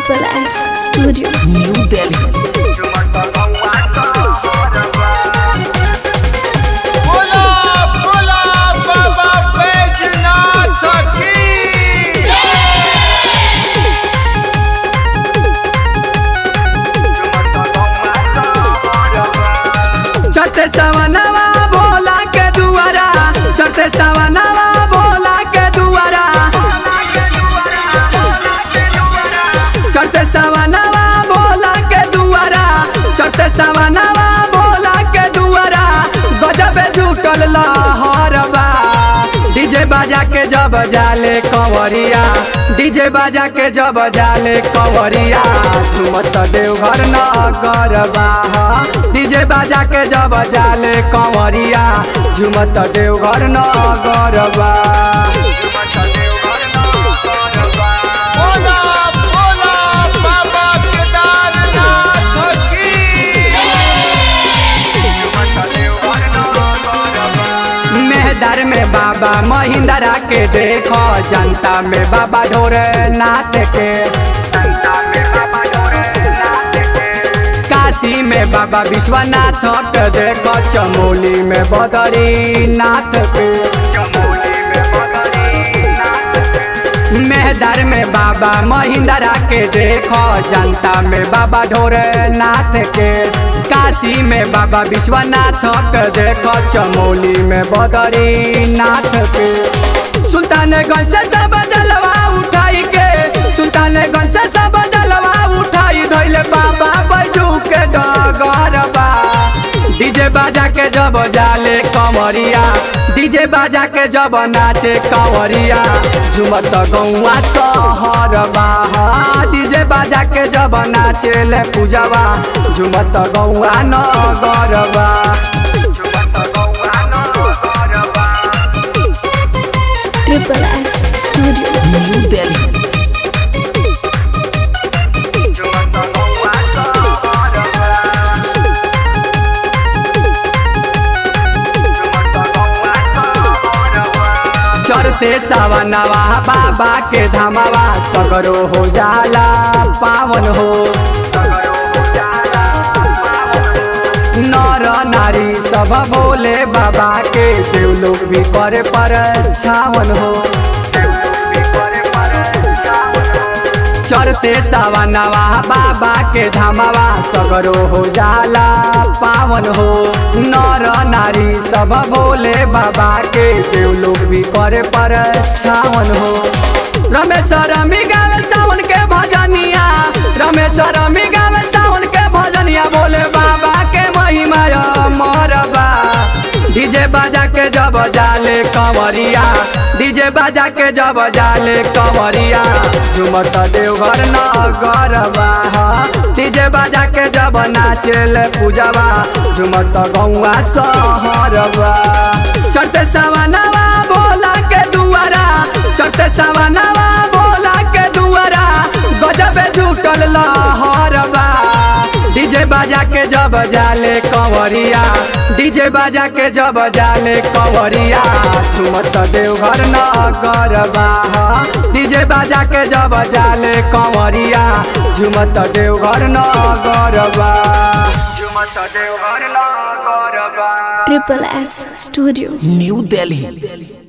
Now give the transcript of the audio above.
Triple S Studio, New Delhi. बोला बोला बाबा बैजनाथ की चढ़ते सवनवा भोला के दुआरा, चढ़ते सवनवा भोला के दुआरा, चढ़ते सवनवा भोला के दुआरा, चढ़ते सवनवा भोला के दुआरा, गजब जुटल लहरबा। डीजे बाजा के जब जाले कंवरिया, डीजे बाजा के जब जाले कंवरिया, झूमत देवघर नगरबा। डीजे बाजा के जब जाले कंवरिया, झूमत देवघर नगरबा। बोला बोला बाबा केदारनाथ की मेहदर में बाबा महिंद्रा के देखो, जनता में बाबा ढोरनाथ के, काशी में बाबा विश्वनाथ के देखो, चमोली में बद्रीनाथ के, मेहदर में बाबा महिंद्रा के देखो, जनता में बाबा ढोरनाथ के, काशी में बाबा विश्वनाथ के देखो, चमोली में बद्रीनाथ के। सुल्तानगंज से सब जलवा उठाई के, सुल्तानगंज से सब जलवा उठाई धइले बाबा बैजू के डगरबा। डीजे बाजा के जब जाले कंवरिया, डीजे बाजा के जब नाचे कंवरिया, झूमत गौआ सहरबा। डीजे बाजा के जब नाचे ले पूजवा, झूमत गौआ नगरबा। Triple S Studio, New Delhi. चढ़ते सवनवा बाबा के धामवा, सगरो हो जाला पावन हो। नर नारी सब बोले बाबा के, देव लोग भी करे पर छावन हो। चढ़ते सवनवा बाबा के धामवा, सगरो हो जाला पावन हो। नर नारी सब बोले बाबा के, देव लोग भी करे पर छावन हो। रमेश रमी गावे सावन के भजनिया, रमेश रमी गावे सावन के भजनिया, बोले बाबा के महिमा मरबा। डीजे बाजा के जब जाले कंवरिया, डीजे बाजा के जब जाले कंवरिया, झूमत देवघर नगरबा। डीजे बाजा के जब नाचेले पूजवा, झूमत गौआ सहरबा। चढ़ते सवनवा भोला के दुआरा, चढ़ते सवनवा भोला के दुआरा, गजब जुटल लहरबा। डीजे बाजा के जब जाले कंवरिया, डीजे बाजा के जब जाले कंवरिया, झूमत देवघर नगरबा। डीजे बाजा के जब जाले कंवरिया, झूमत देवघर नगरबा। झूमत Deoghar नगरबा। Triple S Studio. New Delhi.